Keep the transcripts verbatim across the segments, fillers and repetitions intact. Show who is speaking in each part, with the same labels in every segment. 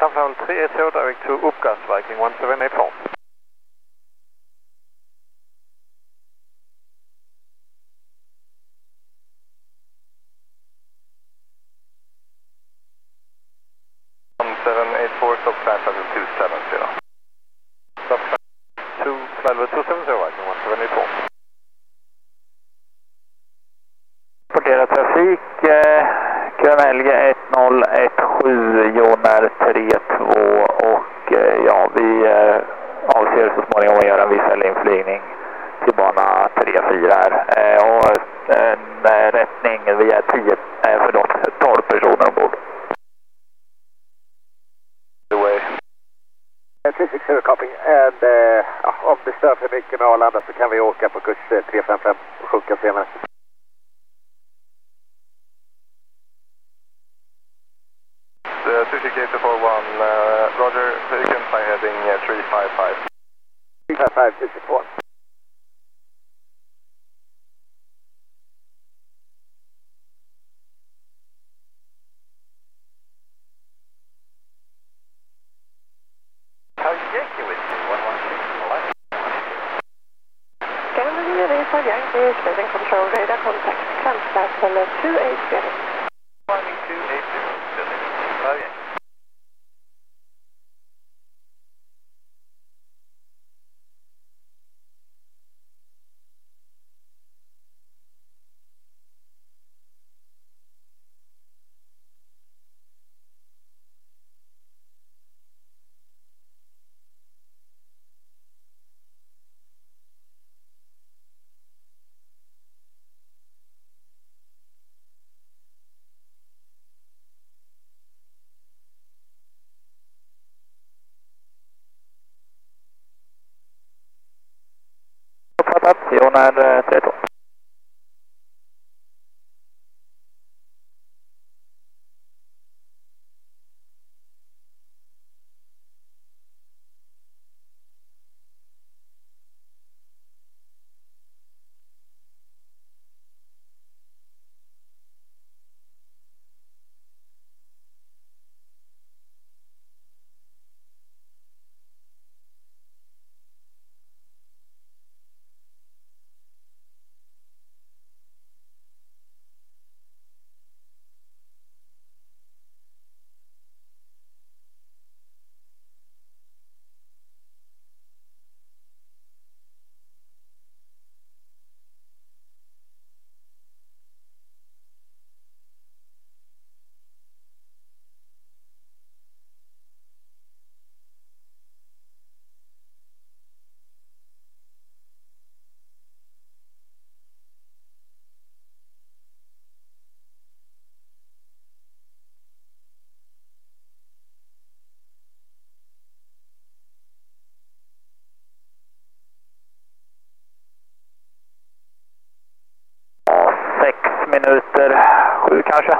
Speaker 1: Alpha Level three eight zero, direct to Upgas, Viking one seven eight four. one seven eight four, stop flight level two seven zero. Stop flight two, flight level two seven zero, Viking one seven eight four. Rapportera trafik, eh, Krönelge ett noll ett sju, Jonar tre två och eh, ja, vi eh, avser så småningom att göra en visuell inflygning till bana tre fyra här. Eh, och en eh, rättning via tio, eh, förlåt, tolv personer ombord.
Speaker 2: tre sex zero copy, and uh, om det stör för mycket med Arlanda så kan vi åka på kurs tre fem fem och sjunka senare.
Speaker 1: two six eight four one, uh, Roger, so you can fly heading uh, three five five.
Speaker 2: three five five, two six one.
Speaker 3: Closing control radar contact, clamp flight level two eight zero.
Speaker 1: Climbing two eight zero, building. Oh yeah. Jonar tre två. Sex minuter, sju kanske.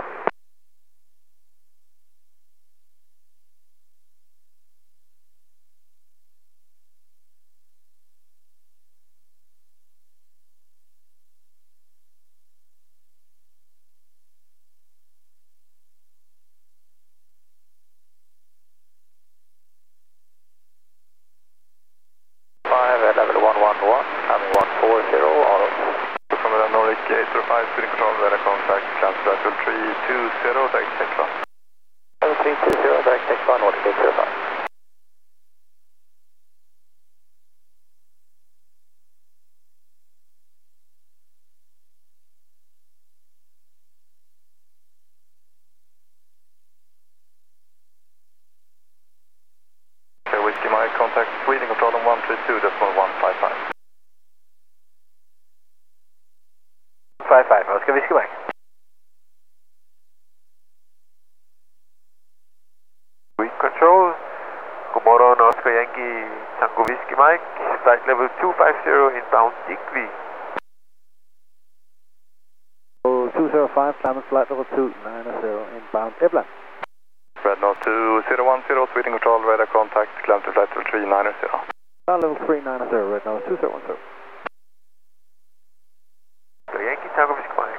Speaker 1: five, level one one one, coming one four zero, auto. From the Nordic eight zero five, speeding control, radar contact, transfer to three two zero, direct take one. three two zero, direct take one, Nordic eight zero five. Okay, Whiskey Mike, contact speeding control on one three two, decimal one five five. five five, vad ska Whiskey Mike? Wind control, god morgon Oscar Yankee, Tango Whiskey Mike, flight level two five zero inbound Digby.
Speaker 2: two zero five, climb flight level two nine zero inbound Ebla.
Speaker 1: Red North two zero one zero, speeding control, radar contact, climb to flight level three nine zero.
Speaker 2: Flight level three nine zero, Red North two zero one zero.
Speaker 1: Yankee, Tango Whiskey Mike.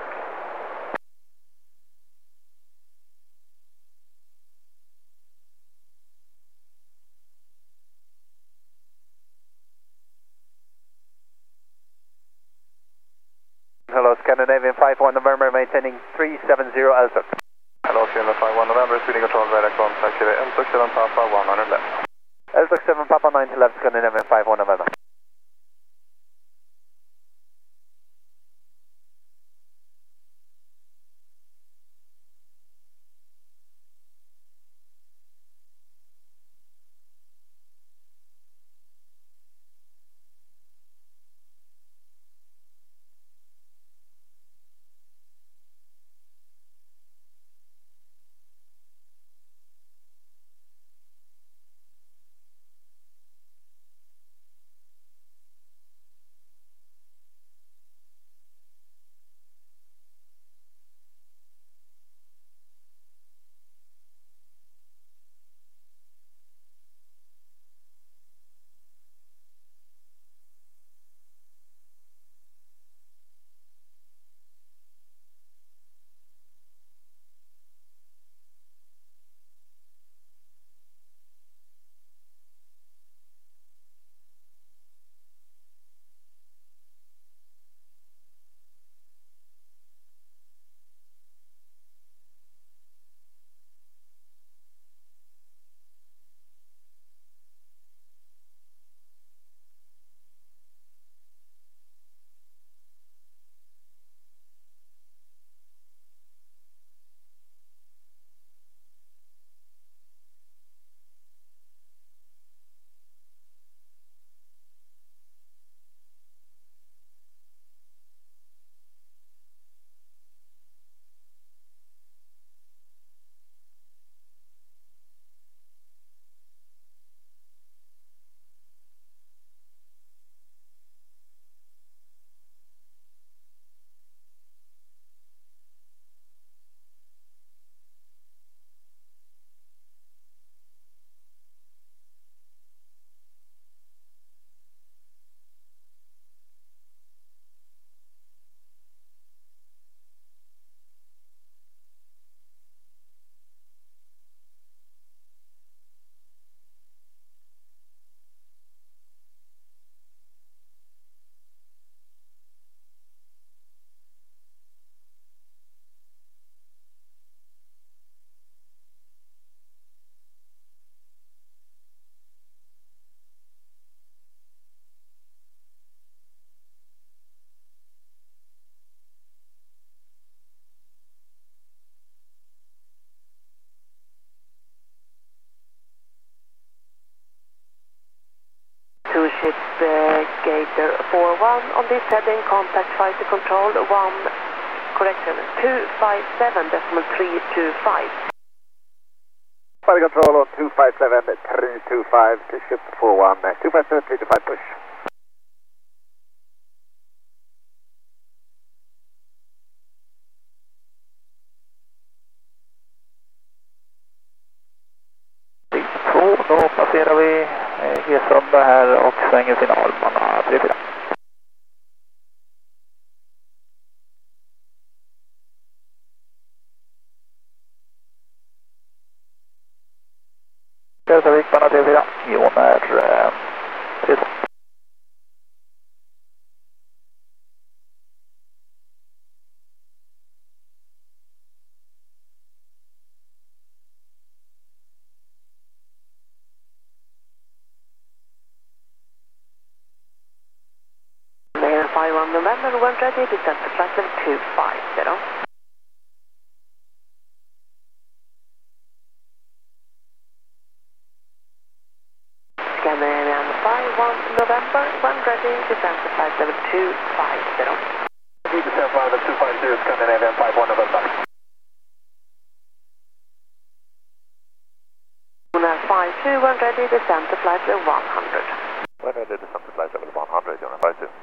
Speaker 2: Scandinavian five one November, maintaining three seven zero altitude.
Speaker 4: Hello, Scandinavian five one November, speeding control, radar contact, M six seven Papa one hundred left.
Speaker 2: L six seven Papa ninety left, Scandinavian five one November.
Speaker 3: Two ship uh, Gator four one on this heading, contact flight to control one, correction, two five seven decimal three two five.
Speaker 2: Flight control on two five seven three two five to ship four one, two five seven three two five push.
Speaker 1: två, då passerar vi G-sunda här och svänger finalbana tre fyra. Trafik bana tre fyra, Joner tre två.
Speaker 3: five one November, when ready, descend to flight level two five zero. Scandinavian five one November, when ready, descend to flight level two five zero.
Speaker 2: Descend flight level two five zero, Scandinavian five one November.
Speaker 3: Joner five two, when ready, descend to flight level one hundred.
Speaker 2: When ready, descend to flight level one hundred, Joner five two.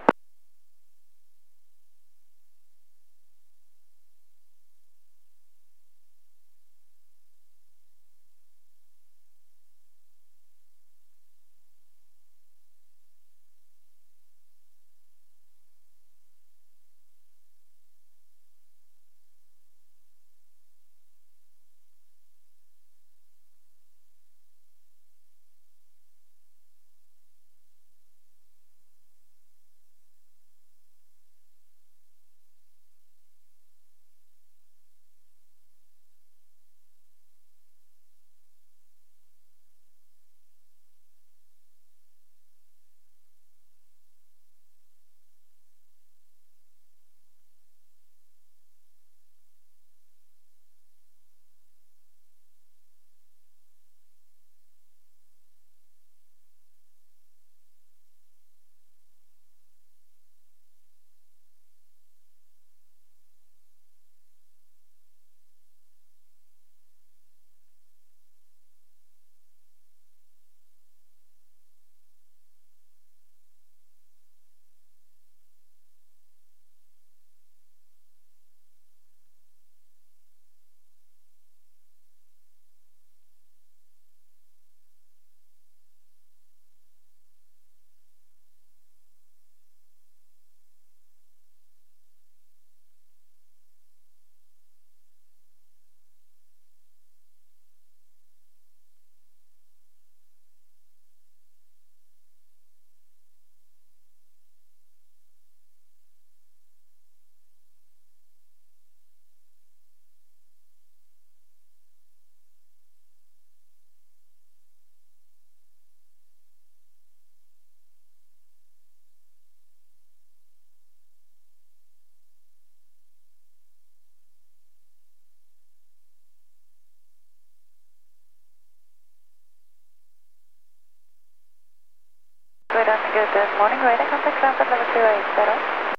Speaker 5: Good morning, radar contact Ramsat level two eight zero.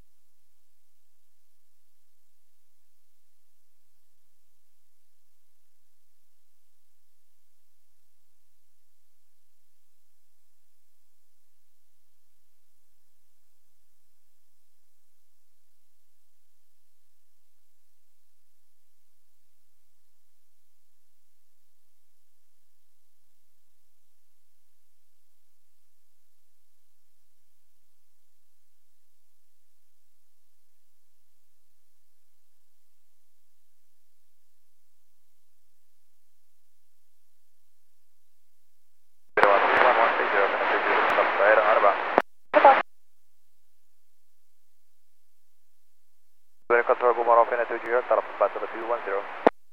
Speaker 4: Control, god morgon, Finland two Juliet Alpha, flight level two one zero.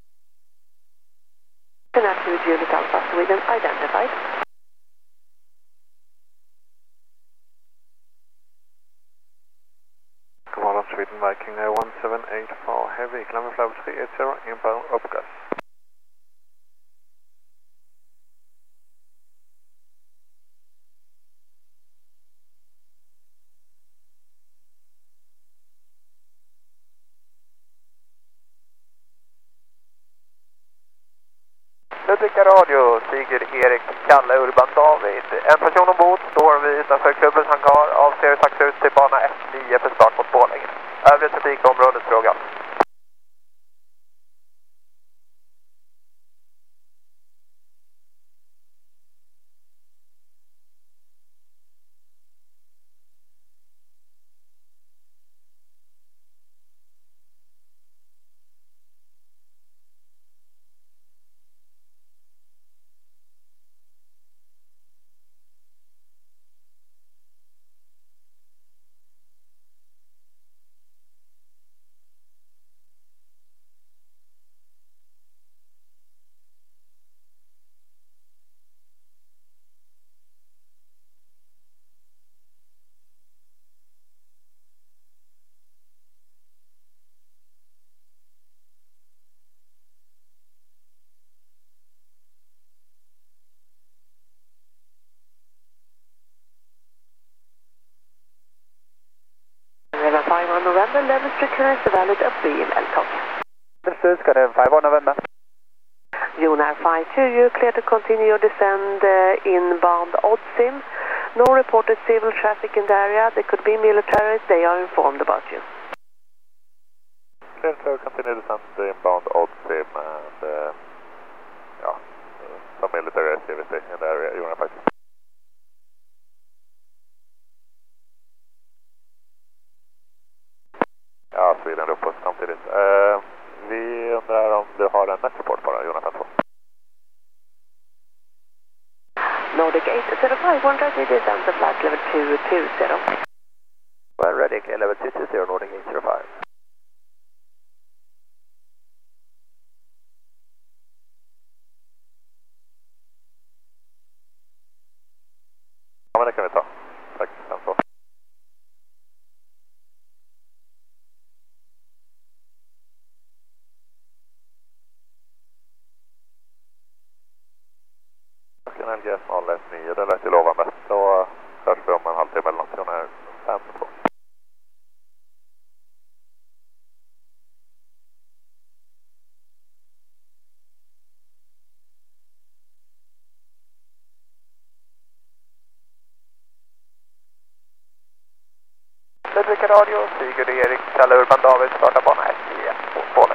Speaker 3: Finland two Juliet Alpha, Sweden identified.
Speaker 4: God morgon, Sweden Viking one seven eight four heavy, climb level three eight zero, inbound upgas. Ludvika Radio, Sigurd Erik, Kalle Urban David. En person ombord står vi utanför klubbens hangar, avser taxa ut till bana ett nio för start mot Borlänge. Övrig trafik området fråga.
Speaker 3: five one November, level returns valid of B M L talk.
Speaker 1: Understood, ska det five one November.
Speaker 3: Jonar five two, you clear to continue your descend uh, inbound Oddsim. No reported civil traffic in the area. There could be militaries. They are informed about you.
Speaker 4: Clear to continue descent inbound Oddsim and uh, yeah, some military activity in the area, Jonar five two. Ja, Sweden uppåt samtidigt. Uh, vi undrar om du har en netsupport bara, Jonathan två.
Speaker 3: Nordic eight zero five, one ready, descent to flight level two two zero.
Speaker 1: One ready, clear level two two zero, Nordic eight zero five.
Speaker 4: Ja, men det kan vi ta. Tack, sen så. L G S noll ett nio, det lät ju lovande. Så hörs vi om en halvtimme eller något. Jonar fem två. Ludvika Radio, Sigurd Erik, Kalle Urban David, starta bana ett nio på Borlänge.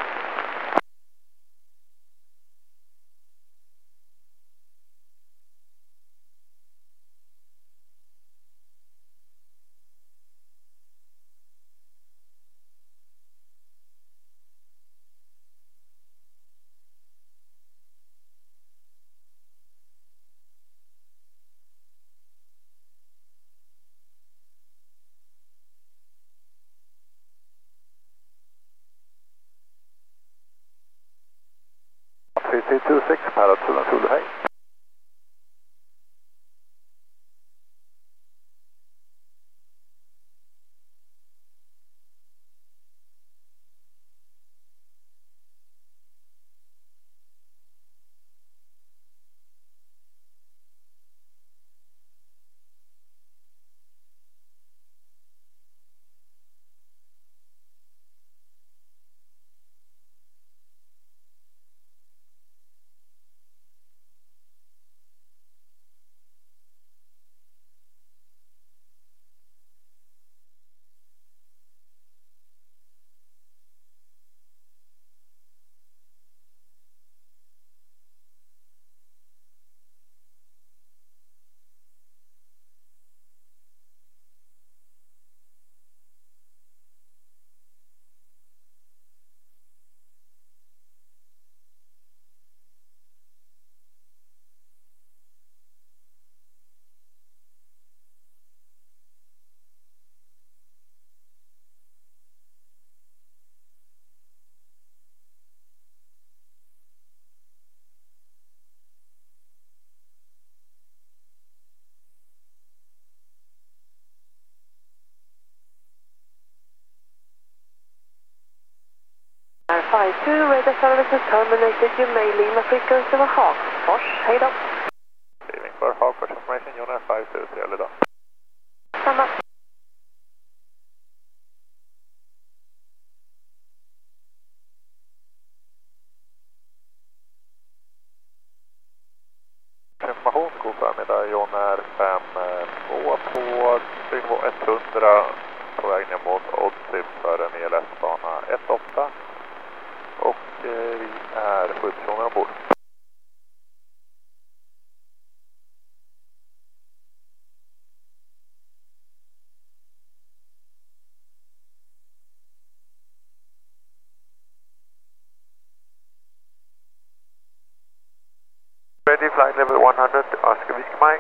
Speaker 3: the service is terminated. You may leave my frequency med Hagfors. Hej då.
Speaker 1: Leaving for Hagfors information, Jonar fem tusen, eller då?
Speaker 3: Samma.
Speaker 1: Information, god förmiddag, Jonar fem två på nivå etthundra på väg ner mot Oddsim för en E L S-bana ett åtta och eh, vi är sju personer ombord. Ready flight level one hundred, Oscar Whiskey Mike.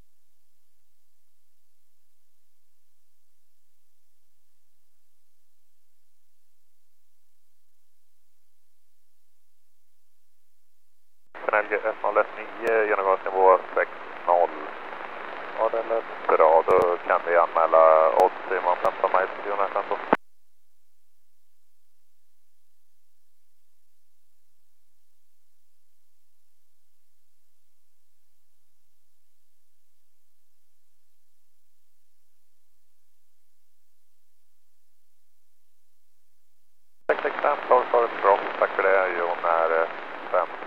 Speaker 1: L G ett noll ett nio, genomgångsnivå sex noll. Ja, det lät bra, då kan vi anmäla Oddsim om femton miles till Jonas Santos. sex sex fem, sorry for the drop. Tack för det, Jonar fem två.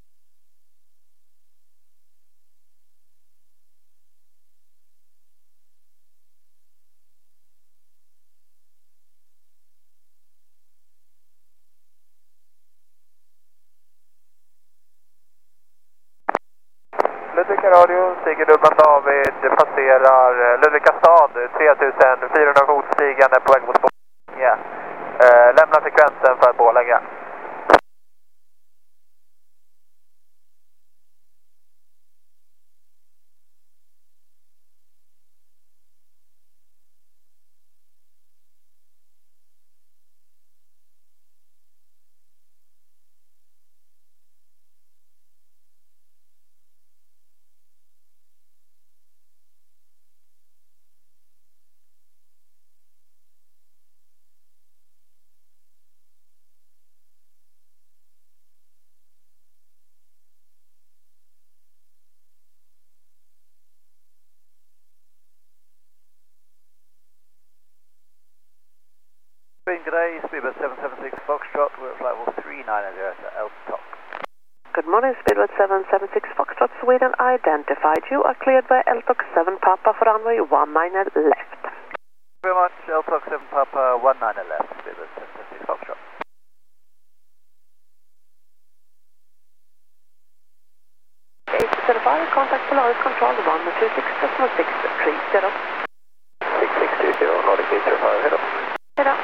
Speaker 4: Ludvika Radio, Sigurd Urban David passerar Ludvika stad, tre tusen fyrahundra fot stigande på väg mot Borlänge. Eh, lämna frekvensen för Borlänge.
Speaker 2: Today, Speedbird seven seven six Foxtrot, we're at flight level three nine zero to Elstock.
Speaker 3: Good morning, Speedbird seven seven six Foxtrot, Sweden identified. You are cleared by Elstock seven Papa for runway one nine left.
Speaker 2: Thank you very much, Elstock seven Papa one nine left, Speedbird seven seven six Foxtrot.
Speaker 3: eight zero five, contact Polaris Control one two six decimal six three zero.
Speaker 2: six six two zero, Nordic eight zero five, head up.
Speaker 3: Head up.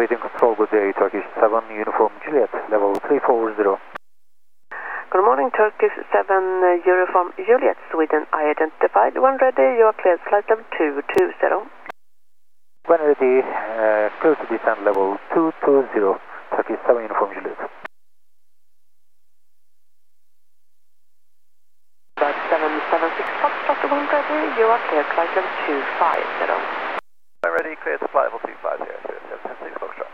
Speaker 6: Sweden Control, good day, Turkish seven, Uniform Juliet, level three four zero.
Speaker 3: Good morning, Turkish seven, uh, Uniform Juliet, Sweden, I identified. When ready, you are cleared flight level two two zero.
Speaker 6: When ready, uh, clear to descend level two two zero, Turkish seven, Uniform Juliet.
Speaker 3: Flight seven seven six Foxtrot, when ready, you are cleared flight level two five zero.
Speaker 4: When ready, clear to flight level two five zero, seven seven six Foxtrot.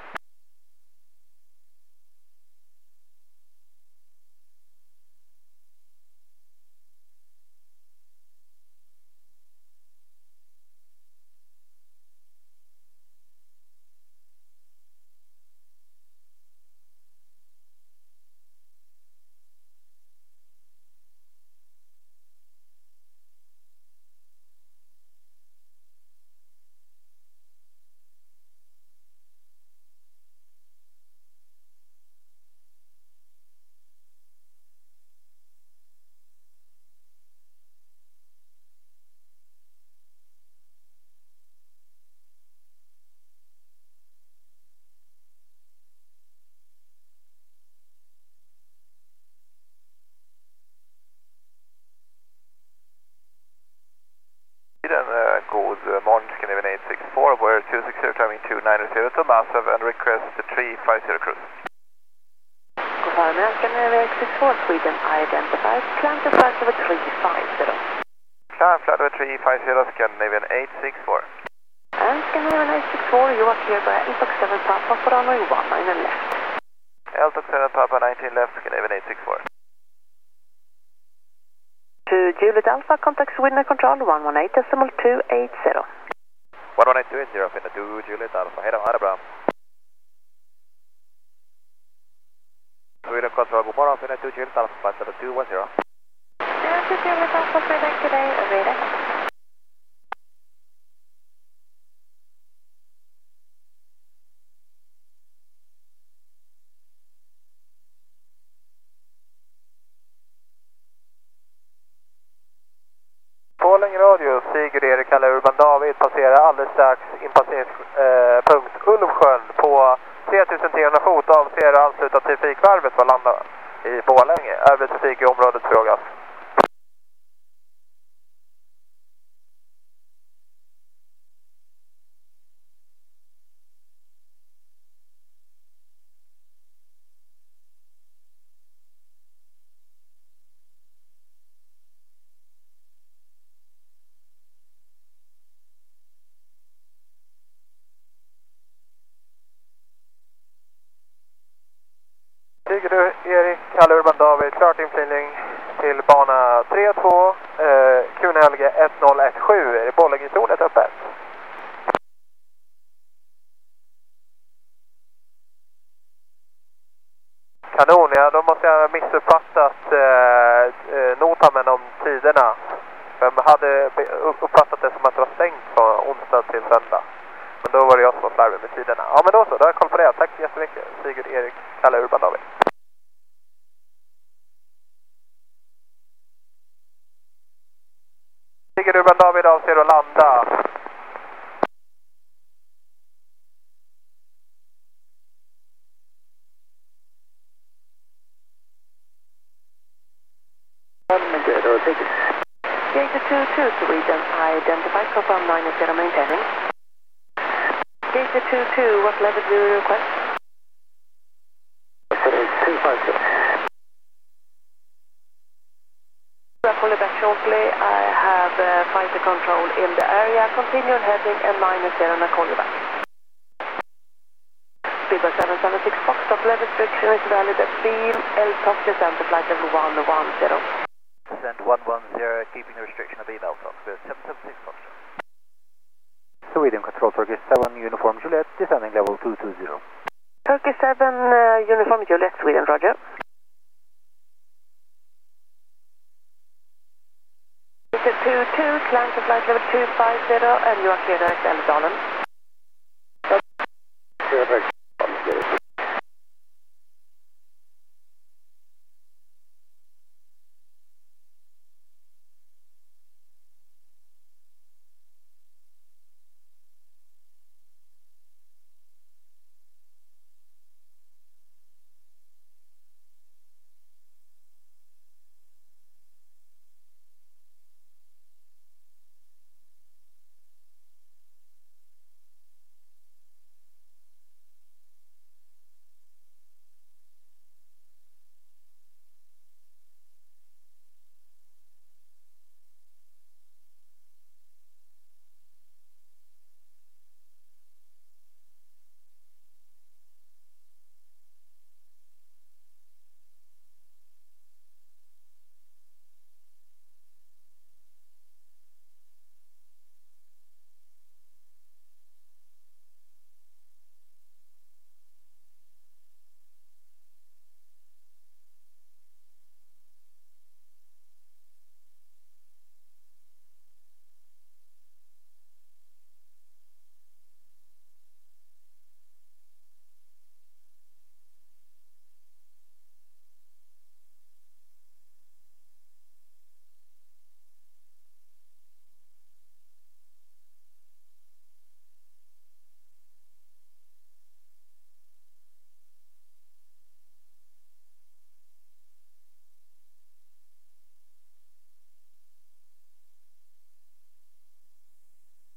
Speaker 4: God morgon, Scandinavian eight six four, we're two six zero, climbing two nine zero to Massive and request the three five zero cruise.
Speaker 3: Good morning, Scandinavian eight six four, Sweden, identified, climb to flight level three five zero.
Speaker 4: Climb flight level three five zero, Scandinavian eight six four.
Speaker 3: And Scandinavian eight six four, you are cleared by L T O C seven Papa for runway one nine left.
Speaker 4: L T O C seven Papa nineteen left, Scandinavian eight six four.
Speaker 3: To Juliet Alpha, contact Sweden Control one one eight decimal two eight zero.
Speaker 4: one one eight two eight zero, finna to Juliet Alpha. Hej då, ha det bra. Sweden Control, god morgon, finna to Juliet Alpha, flight level two one zero.
Speaker 5: Yeah, to Juliet Alpha, Sweden today, ready.
Speaker 4: Borlänge Radio, Sigurd Erik, Kalle Urban David passerar alldeles strax inpasseringspunkt eh, Ulvsjön på tre tusen tre hundra fot, avser att ansluta till trafikvarvet och landa i Borlänge. Övrig trafik i området frågas. Sigurd Erik, Kalle Urban David, klart inflygning till bana tre två, eh, Kunhelge ett noll ett sju, är det Borlänge-tornet öppet? Kanon, ja, då måste jag ha missuppfattat eh, eh, notamen om tiderna. Jag hade uppfattat det som att det var stängt på onsdag till söndag. Men då var det jag som var slarvig med tiderna. Ja, men då så, då har jag koll på det. Tack så jättemycket, Sigurd Erik, Kalle Urban David. Sigurd Urban David avser att landa.
Speaker 3: Gate two two, Sweden, identified, confirm nine zero, maintaining. Gate two two, what level do you request?
Speaker 2: two five zero.
Speaker 3: I'll call you back shortly. I have uh, fighter control in the area. Continue on heading and minus zero, and I'll call you back. Speedbird seven seven six Foxtrot, level restriction is valid at beam, L T O C descent to flight level one one zero.
Speaker 6: Descent one one zero, keeping the restriction of beam L T O C, seven seven six Foxtrot. Sweden Control, Turkish seven, Uniform Juliet, descending level two two zero.
Speaker 3: Turkish seven, uh, Uniform Juliet, Sweden, roger. two two, climb to flight level two five zero, and you are clear direct Älvdalen.